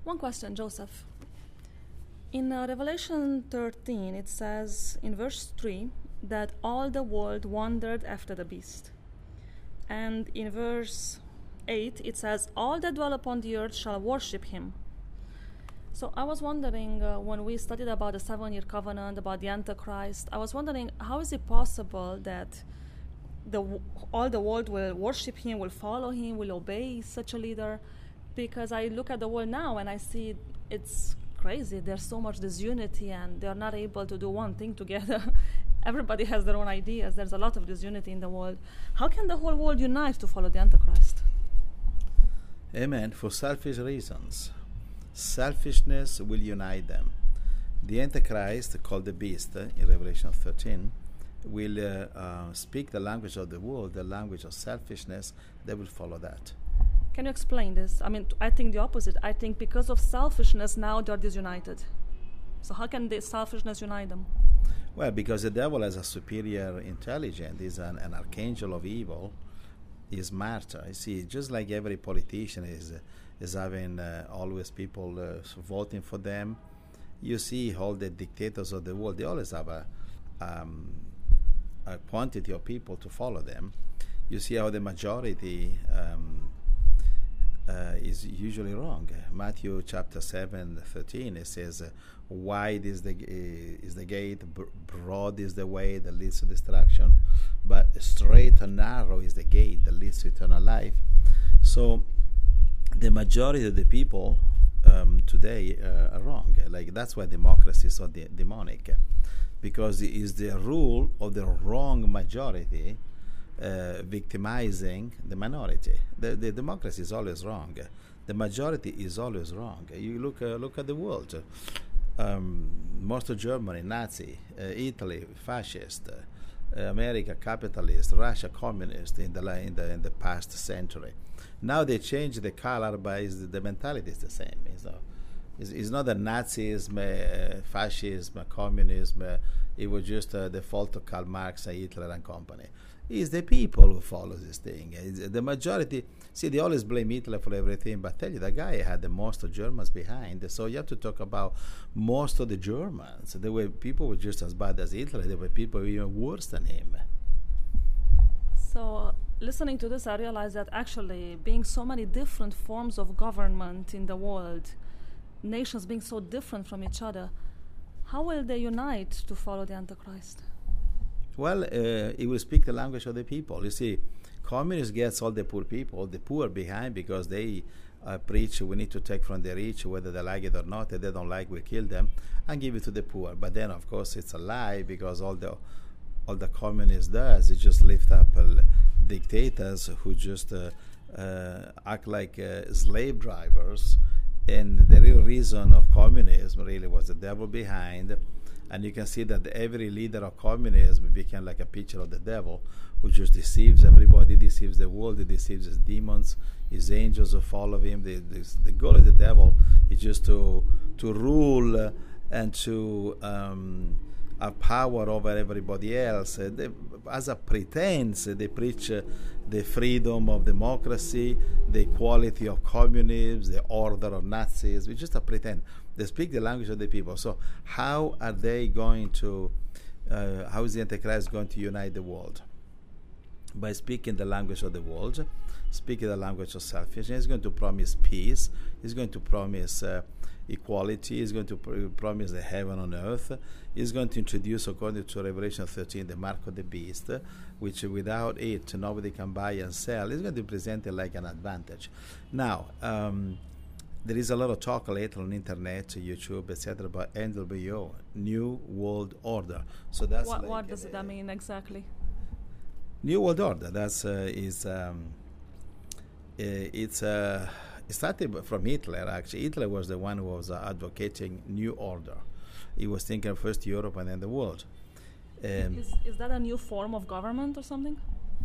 One question, Joseph. In Revelation 13, it says in verse 3 that all the world wandered after the beast. And in verse 8, it says, all that dwell upon the earth shall worship him. So I was wondering, when we studied about the 7-year covenant, about the Antichrist, I was wondering, how is it possible that all the world will worship him, will follow him, will obey such a leader? Because I look at the world now and I see it's crazy. There's so much disunity and they're not able to do one thing together. Everybody has their own ideas. There's a lot of disunity in the world. How can the whole world unite to follow the Antichrist? Amen. For selfish reasons. Selfishness will unite them. The Antichrist, called the beast in Revelation 13, will speak the language of the world, the language of selfishness. They will follow that. Can you explain this? I mean, I think the opposite. I think because of selfishness, now they're disunited. So how can the selfishness unite them? Well, because the devil has a superior intelligence, is an archangel of evil, is martyr. You see, just like every politician is having always people voting for them, you see all the dictators of the world, they always have a quantity of people to follow them. You see how the majority is usually wrong. Matthew chapter 7:13, it says, wide is the gate, broad is the way that leads to destruction, but straight and narrow is the gate that leads to eternal life. So the majority of the people today are wrong. Like, that's why democracy is so demonic, because it is the rule of the wrong majority victimizing the minority. The democracy is always wrong. The majority is always wrong. You look at the world. Most of Germany, Nazi, Italy, fascist, America, capitalist, Russia, communist in the past century. Now they change the color, but the mentality is the same. It's not that Nazism, fascism, communism, it was just the fault of Karl Marx, Hitler and company. It's the people who follow this thing. It's the majority, see, they always blame Hitler for everything, but tell you, the guy had the most of Germans behind. So you have to talk about most of the Germans. There were people who were just as bad as Hitler. There were people even worse than him. So listening to this, I realized that actually being so many different forms of government in the world, nations being so different from each other, how will they unite to follow the Antichrist? Well, it will speak the language of the people. You see, communists gets all the poor behind, because they preach we need to take from the rich, whether they like it or not. If they don't like, we kill them and give it to the poor. But then, of course, it's a lie, because all the communist does is just lift up dictators who just act like slave drivers. And the real reason of communism really was the devil behind. And you can see that every leader of communism became like a picture of the devil, who just deceives everybody, deceives the world, he deceives his demons, his angels who follow him. The goal of the devil is just to rule and to have power over everybody else. As a pretense, they preach the freedom of democracy, the equality of communism, the order of Nazis. It's just a pretend. They speak the language of the people. So how are they going to, how is the Antichrist going to unite the world? By speaking the language of the world, speaking the language of selfishness. He's going to promise peace. He's going to promise equality. He's going to promise the heaven on earth. He's going to introduce, according to Revelation 13, the mark of the beast, which without it nobody can buy and sell. He's going to present it like an advantage. Now, there is a lot of talk lately on internet, YouTube, etc., about NWO, New World Order. So that's what does that mean exactly? New World Order. That's it started from Hitler. Actually, Hitler was the one who was advocating New Order. He was thinking first Europe and then the world. Is that a new form of government or something?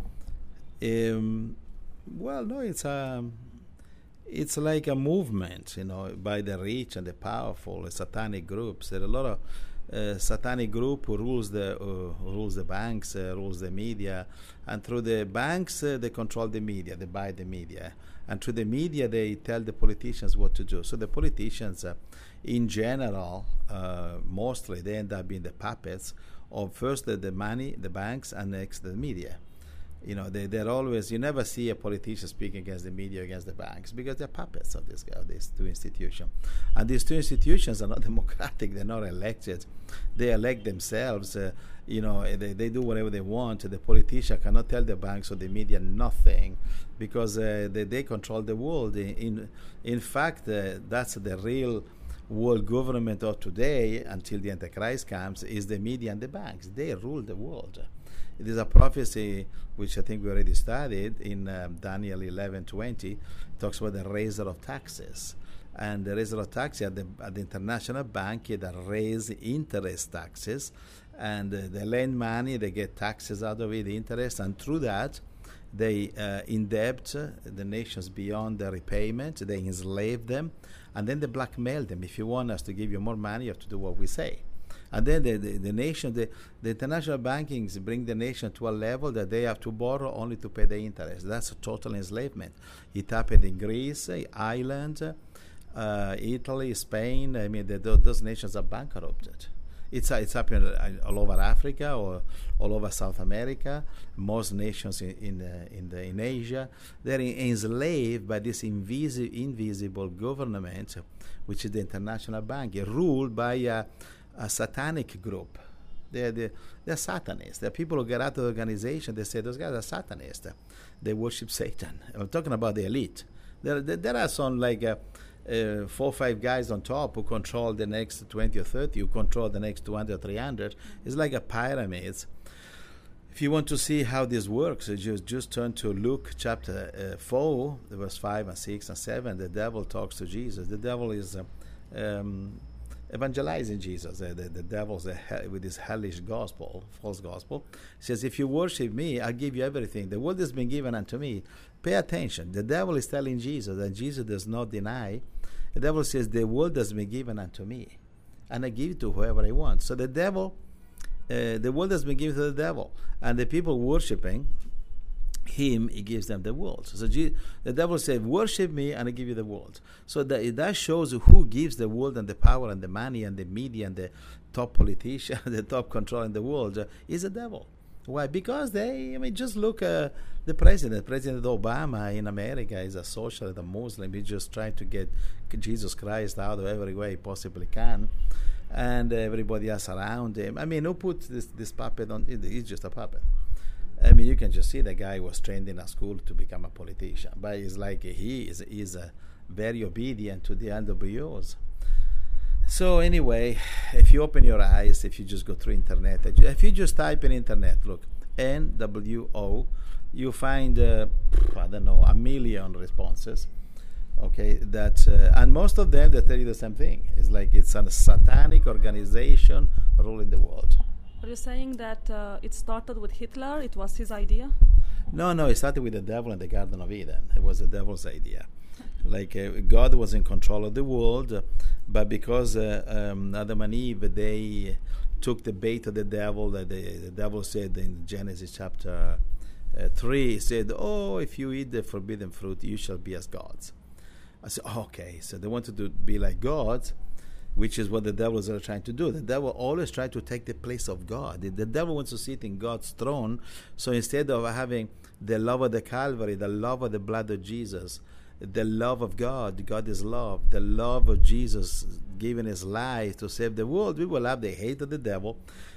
Well, no, it's like a movement, by the rich and the powerful, satanic groups. There are a lot of satanic group who rules the banks, rules the media, and through the banks they control the media, they buy the media, And through the media, they tell the politicians what to do. So the politicians, in general, mostly, they end up being the puppets of first the money, the banks, and next the media. You know, they're always, you never see a politician speaking against the media, against the banks, because they're puppets of these two institutions. And these two institutions are not democratic, they're not elected. They elect themselves, you know, they do whatever they want. The politician cannot tell the banks or the media nothing, because they control the world. In fact, that's the real world government of today, until the Antichrist comes, is the media and the banks. They rule the world. It is a prophecy which I think we already studied in Daniel 11:20. Talks about the raiser of taxes, and the raiser of taxes at the international bank that raise interest taxes, and they lend money, they get taxes out of it, interest, and through that they indebt the nations beyond their repayment. They enslave them, and then they blackmail them. If you want us to give you more money, you have to do what we say. And then the nation, the international bankings bring the nation to a level that they have to borrow only to pay the interest. That's a total enslavement. It happened in Greece, Ireland, Italy, Spain. I mean, those nations are bankrupted. It's happening all over Africa or all over South America. Most nations in Asia, they're enslaved by this invisible government, which is the international bank, ruled by a satanic group. They're Satanists. They're people who get out of the organization. They say those guys are Satanists. They worship Satan. I'm talking about the elite. There are some like 4 or 5 guys on top who control the next 20 or 30, who control the next 200 or 300. It's like a pyramid. If you want to see how this works, just turn to Luke chapter 4, verse 5 and 6 and 7. The devil talks to Jesus. The devil is evangelizing Jesus. The devil's with this hellish gospel, false gospel. He says, if you worship me, I'll give you everything. The world has been given unto me. Pay attention. The devil is telling Jesus, and Jesus does not deny. The devil says, the world has been given unto me, and I give it to whoever I want. So the devil, the world has been given to the devil, and the people worshiping him, he gives them the world. So the devil said, worship me and I give you the world. So that shows who gives the world and the power and the money and the media and the top politician, the top control in the world is the devil. Why? Because just look the President Obama in America is a socialist, a Muslim. He's just trying to get Jesus Christ out of every way he possibly can. And everybody else around him. I mean, who put this puppet on? He's just a puppet. I mean, you can just see the guy was trained in a school to become a politician, but it's like he is very obedient to the NWOs. So anyway, if you open your eyes, if you just go through internet, if you just type in internet, look, NWO, you find, I don't know, 1 million responses. Okay, and most of them, they tell you the same thing. It's like it's a satanic organization ruling the world. Are you saying that it started with Hitler? It was his idea? No, it started with the devil in the Garden of Eden. It was the devil's idea. Like God was in control of the world, but because Adam and Eve, they took the bait of the devil. The devil said in Genesis chapter 3, he said, oh, if you eat the forbidden fruit, you shall be as gods. I said, okay, so they wanted to be like gods, which is what the devils are trying to do. The devil always tries to take the place of God. The devil wants to sit in God's throne. So instead of having the love of the Calvary, the love of the blood of Jesus, the love of God, God is love, the love of Jesus giving his life to save the world, we will have the hate of the devil.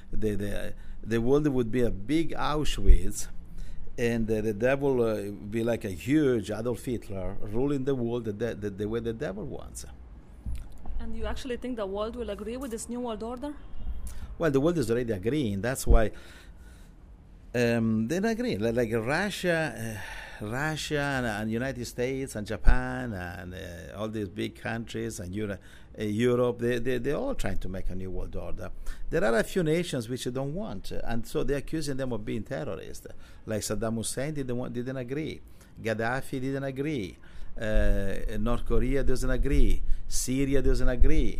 The world would be a big Auschwitz, and the devil would be like a huge Adolf Hitler ruling the world the way the devil wants. And you actually think the world will agree with this new world order? Well, the world is already agreeing. That's why they're agreeing. Like Russia and United States and Japan and all these big countries and Europe, they're all trying to make a new world order. There are a few nations which don't want, and so they're accusing them of being terrorists. Like Saddam Hussein didn't agree. Gaddafi didn't agree. North Korea doesn't agree. Syria doesn't agree.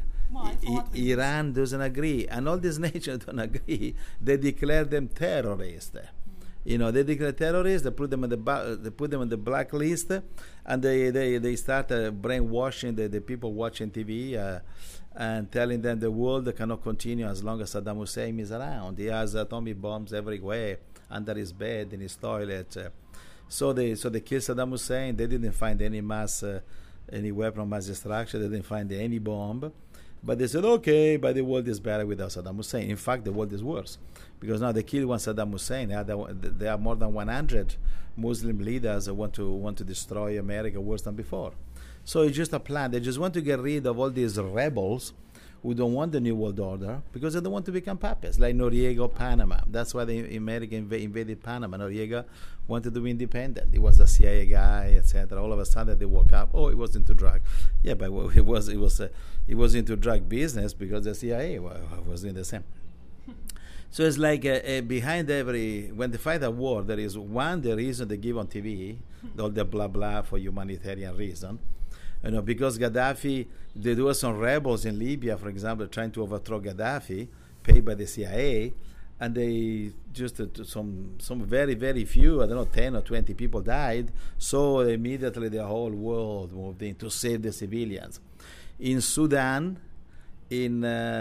Iran doesn't agree. And all these nations don't agree. They declare them terrorists. They declare terrorists. They put them on the blacklist, and they start brainwashing the people watching TV and telling them the world cannot continue as long as Saddam Hussein is around. He has atomic bombs everywhere, under his bed, in his toilet. So they killed Saddam Hussein. They didn't find any weapon of mass destruction. They didn't find any bomb. But they said, okay, but the world is better without Saddam Hussein. In fact, the world is worse. Because now they killed one Saddam Hussein. There are more than 100 Muslim leaders that want to destroy America worse than before. So it's just a plan. They just want to get rid of all these rebels who don't want the New World Order because they don't want to become puppets, like Noriega, Panama. That's why the America invaded Panama. Noriega wanted to be independent. He was a CIA guy, etc. All of a sudden they woke up. Oh, he was into drug. Yeah, but he was into drug business because the CIA was doing the same. So it's like behind when they fight a war, there is the reason they give on TV, all the blah blah for humanitarian reason. Because Gaddafi, there were some rebels in Libya, for example, trying to overthrow Gaddafi, paid by the CIA, and they just some very, very few, 10 or 20 people died. So immediately the whole world moved in to save the civilians. In Sudan, in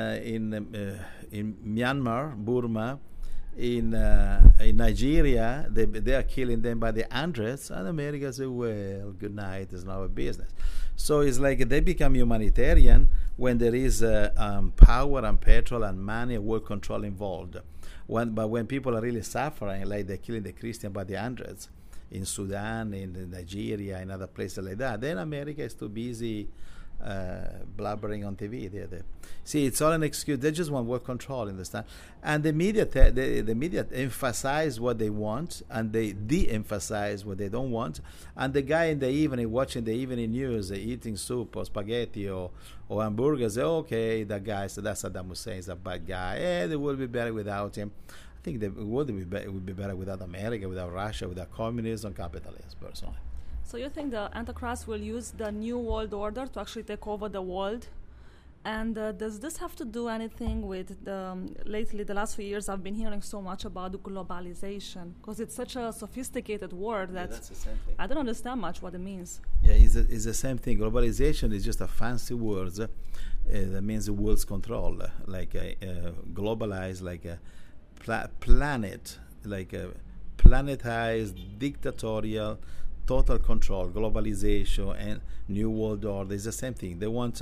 Myanmar, Burma, in Nigeria, they are killing them by the hundreds, and America says, well, good night, it's not our business. So it's like they become humanitarian when there is power and petrol and money and world control involved. But when people are really suffering, like they're killing the Christian by the hundreds in Sudan, in Nigeria, in other places like that, then America is too busy blabbering on TV. See, it's all an excuse. They just want world control, understand? And the media emphasize what they want, and they de-emphasize what they don't want. And the guy in the evening watching the evening news, eating soup or spaghetti or hamburgers, okay, that guy, so that's Saddam Hussein, is a bad guy. The world will be better without him. I think the world would be better without America, without Russia, without communism, capitalism, personally. So you think the Antichrist will use the New World Order to actually take over the world? And does this have to do anything with lately, the last few years, I've been hearing so much about globalization, because it's such a sophisticated word that that's the same thing. I don't understand much what it means. Yeah, it's the same thing. Globalization is just a fancy word that means the world's control, like globalized, like a planet, like a planetized, dictatorial, total control, globalization, and New World Order is the same thing. They want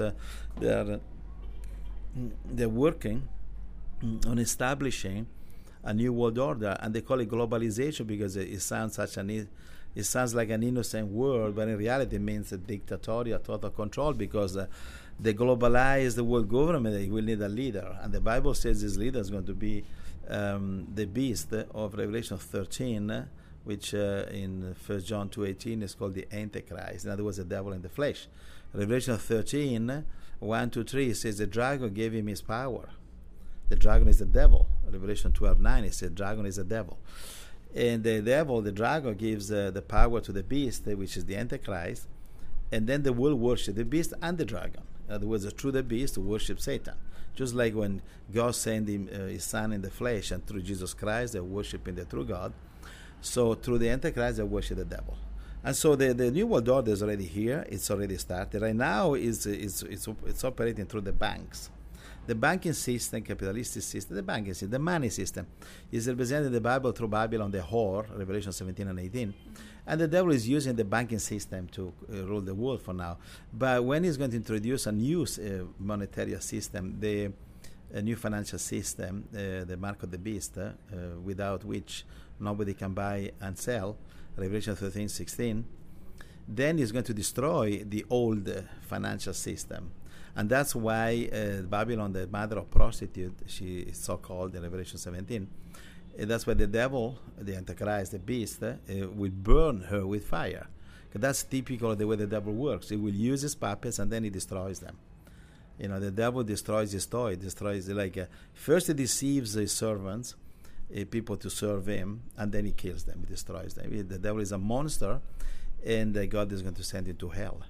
they're working on establishing a New World Order, and they call it globalization because it sounds like an innocent word, but in reality it means a dictatorial, total control, because they globalize the world government. They will need a leader, and the Bible says this leader is going to be the beast of Revelation 13. Which in 1 John 2:18 is called the Antichrist. In other words, the devil in the flesh. Revelation 13, 1-3 says the dragon gave him his power. The dragon is the devil. Revelation 12:9 it says the dragon is the devil. And the dragon gives the power to the beast, which is the Antichrist, and then they will worship the beast and the dragon. In other words, through the beast to worship Satan. Just like when God sent his son in the flesh, and through Jesus Christ they're worshiping the true God. So through the Antichrist, they worship the devil. And so the New World Order is already here. It's already started. Right now, it's operating through the banks. The banking system, capitalistic system, the banking system, the money system is represented in the Bible through Babylon, the whore, Revelation 17 and 18. And the devil is using the banking system to rule the world for now. But when he's going to introduce a new monetary system, a new financial system, the mark of the beast, without which nobody can buy and sell, Revelation 13:16, then he's going to destroy the old financial system. And that's why Babylon, the mother of prostitute, she is so called in Revelation 17. That's why the devil, the Antichrist, the beast, will burn her with fire. That's typical of the way the devil works. He will use his puppets and then he destroys them. The devil destroys his toy, first he deceives his servants, people to serve him, and then he kills them, he destroys them. The devil is a monster, and God is going to send him to hell.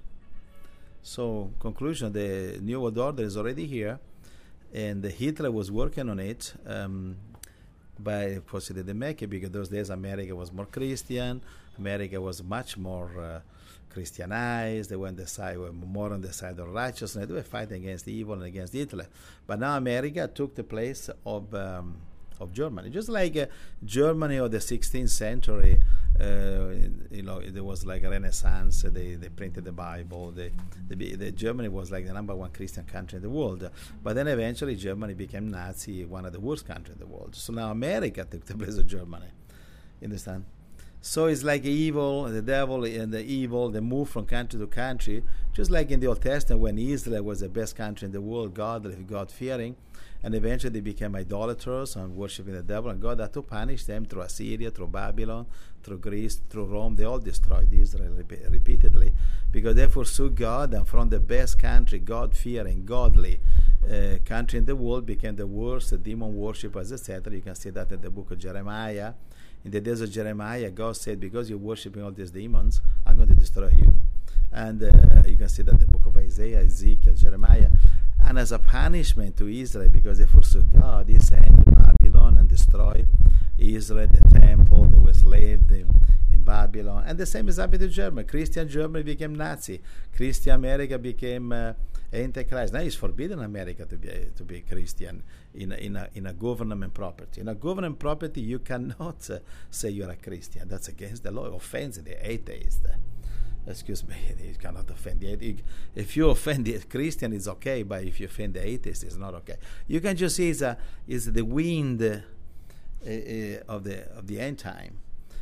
So, conclusion, the New World Order is already here, and Hitler was working on it, But of course they didn't make it because those days America was more Christian. America was much more Christianized. They were more on the side of righteousness. They were fighting against evil and against Hitler. But now America took the place of Germany, just like Germany of the 16th century. There was like a Renaissance. They printed the Bible. The Germany was like the number one Christian country in the world. But then eventually Germany became Nazi, one of the worst countries in the world. So now America took the place of Germany. You understand? So it's like evil, the devil and the evil, they move from country to country, just like in the Old Testament when Israel was the best country in the world, God-fearing, and eventually they became idolaters and worshiping the devil, and God had to punish them through Assyria, through Babylon, through Greece, through Rome. They all destroyed Israel repeatedly because they forsook God, and from the best country, God-fearing, godly country in the world became the worst, the demon worshippers, etc. You can see that in the book of Jeremiah. In the days of Jeremiah, God said, because you're worshiping all these demons, I'm going to destroy you. And you can see that in the book of Isaiah, Ezekiel, Jeremiah. And as a punishment to Israel, because they forsook God, he sent Babylon and destroyed Israel, the temple. They were enslaved in Babylon. And the same is happening to Germany. Christian Germany became Nazi. Christian America became Antichrist. Now it's forbidden in America to be Christian in a government property. In a government property, you cannot say you're a Christian. That's against the law. It offends the atheist. Excuse me, you cannot offend the atheist. If you offend the Christian, it's okay, but if you offend the atheist, it's not okay. You can just see it's the wind of the end time.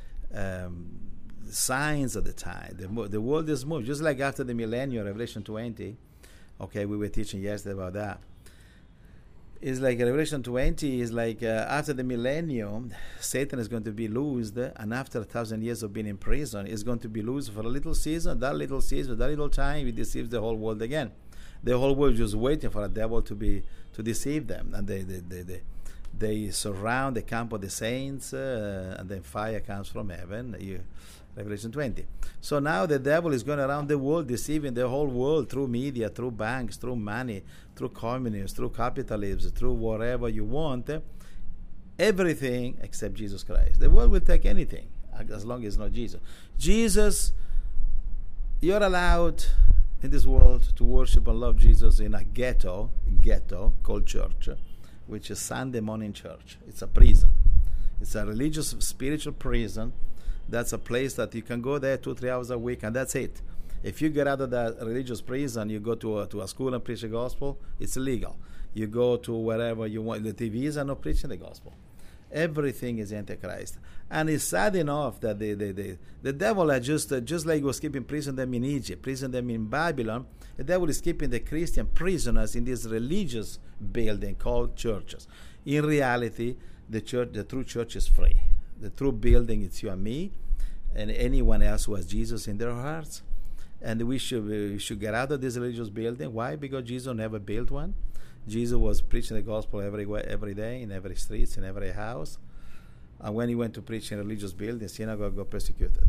Signs of the time. The world is moving. Just like after the millennium, Revelation 20. Okay, we were teaching yesterday about that. It's like Revelation 20 is like after the millennium, Satan is going to be loosed, and after 1,000 years of being in prison, he's going to be loosed for a little season. That little time, he deceives the whole world again. The whole world is just waiting for a devil to deceive them, and they surround the camp of the saints, and then fire comes from heaven. Revelation 20. So now the devil is going around the world deceiving the whole world through media, through banks, through money, through communism, through capitalism, through whatever you want. Everything except Jesus Christ. The world will take anything as long as it's not Jesus. Jesus, you're allowed in this world to worship and love Jesus in a ghetto called church, which is Sunday morning church. It's a prison. It's a religious, spiritual prison. That's a place that you can go there 2-3 hours a week, and that's it. If you get out of that religious prison, you go to a school and preach the gospel, it's illegal. You go to wherever you want. The TVs are not preaching the gospel. Everything is Antichrist. And it's sad enough that the devil had just like he was keeping prisoners them in Egypt, prisoners them in Babylon, the devil is keeping the Christian prisoners in this religious building called churches. In reality, the true church is free. The true building, it's you and me, and anyone else who has Jesus in their hearts. And we should get out of this religious building. Why? Because Jesus never built one. Jesus was preaching the gospel every day, in every street, in every house. And when he went to preach in religious buildings, synagogue got persecuted.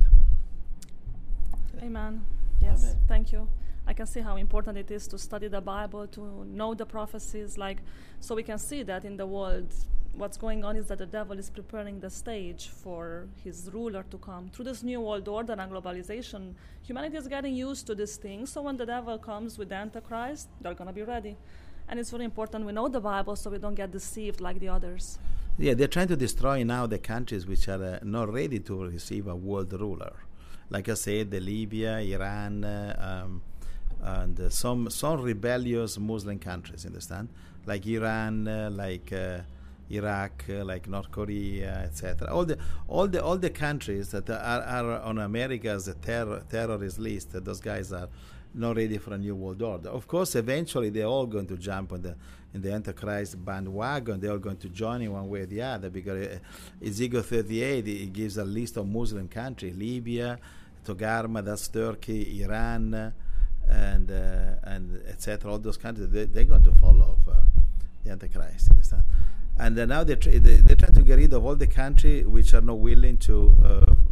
Amen. Yes, Amen. Thank you. I can see how important it is to study the Bible, to know the prophecies, so we can see that in the world what's going on is that the devil is preparing the stage for his ruler to come. Through this new world order and globalization, humanity is getting used to these things, so when the devil comes with the Antichrist, they're going to be ready. And it's very important we know the Bible so we don't get deceived like the others. Yeah, they're trying to destroy now the countries which are not ready to receive a world ruler. Like I said, the Libya, Iran, and some rebellious Muslim countries, understand? Like Iran, like Iraq, like North Korea, etc. All the countries that are on America's terrorist list, those guys are not ready for a new world order. Of course, eventually they're all going to jump on in the Antichrist bandwagon. They're all going to join in one way or the other, because Ezekiel 38 it gives a list of Muslim countries: Libya, Togarma, that's Turkey, Iran, and etc. All those countries, they're going to follow the Antichrist. Understand? And now they're trying to get rid of all the countries which are not willing to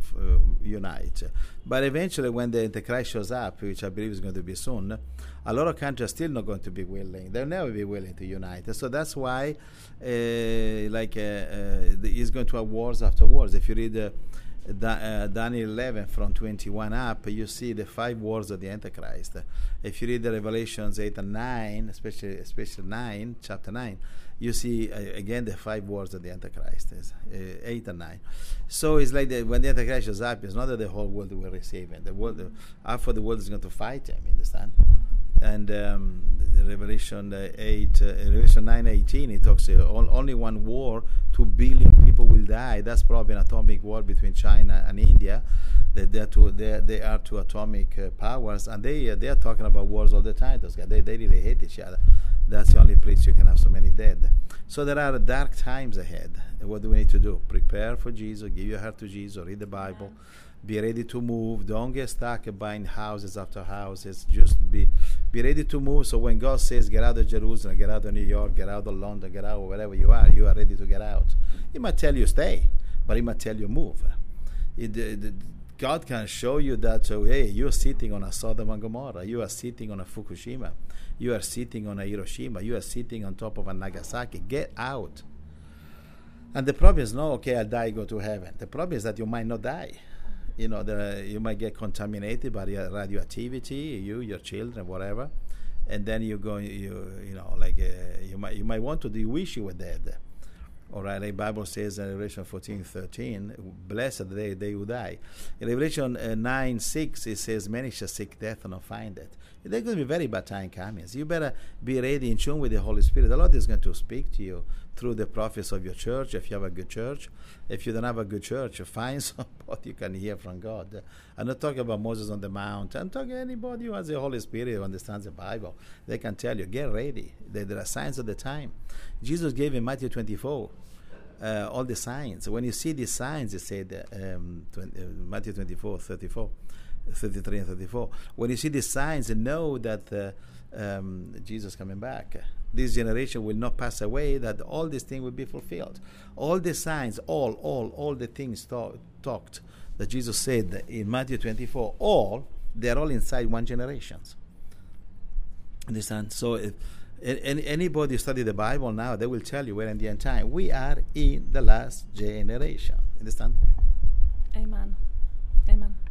unite. But eventually, when the Antichrist shows up, which I believe is going to be soon, a lot of countries are still not going to be willing. They'll never be willing to unite. So that's why, he's going to have wars after wars. If you read Daniel 11 from 21 up, you see the 5 wars of the Antichrist. If you read the Revelations 8 and 9, especially 9, chapter 9, you see again the 5 wars of the Antichrist, 8 and 9. So it's like when the Antichrist shows up, it's not that the whole world will receive him. The world, half of the world is going to fight him. You understand? And Revelation 9:18, it talks only one war, 2 billion people will die. That's probably an atomic war between China and India. They are two atomic powers, and they are talking about wars all the time. Those guys, they really hate each other. That's the only place you can have so many dead. So there are dark times ahead. What do we need to do? Prepare for Jesus. Give your heart to Jesus. Read the Bible. Be ready to move. Don't get stuck buying houses after houses. Just be ready to move. So when God says, get out of Jerusalem, get out of New York, get out of London, get out of wherever you are ready to get out. He might tell you stay, but he might tell you move. God can show you that, hey, you're sitting on a Sodom and Gomorrah. You are sitting on a Fukushima. You are sitting on a Hiroshima. You are sitting on top of a Nagasaki. Get out. And the problem is not, okay, I'll die, go to heaven. The problem is that you might not die. You might get contaminated by radioactivity, your children, whatever, and then you might want to. You wish you were dead. All right, the Bible says in Revelation 14:13, blessed are they who die. In Revelation 9:6, it says, many shall seek death and not find it. There's going to be very bad time coming. So you better be ready in tune with the Holy Spirit. The Lord is going to speak to you through the prophets of your church, if you have a good church. If you don't have a good church, find somebody you can hear from God. I'm not talking about Moses on the Mount. I'm talking anybody who has the Holy Spirit, who understands the Bible. They can tell you, get ready. There are signs of the time. Jesus gave in Matthew 24 all the signs. When you see these signs, it said, Matthew 24, 33 and 34. When you see these signs, know that Jesus is coming back. This generation will not pass away, that all these things will be fulfilled. All the signs, all the things talked that Jesus said in Matthew 24, they're all inside one generation. Understand? So if anybody study the Bible now, they will tell you we're in the end time. We are in the last generation. Understand? Amen. Amen.